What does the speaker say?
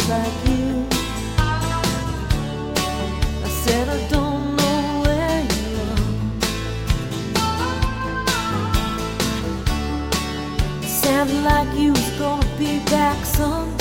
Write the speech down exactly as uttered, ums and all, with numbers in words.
like you. I said I don't know where you are. Sounded like you was gonna be back someday.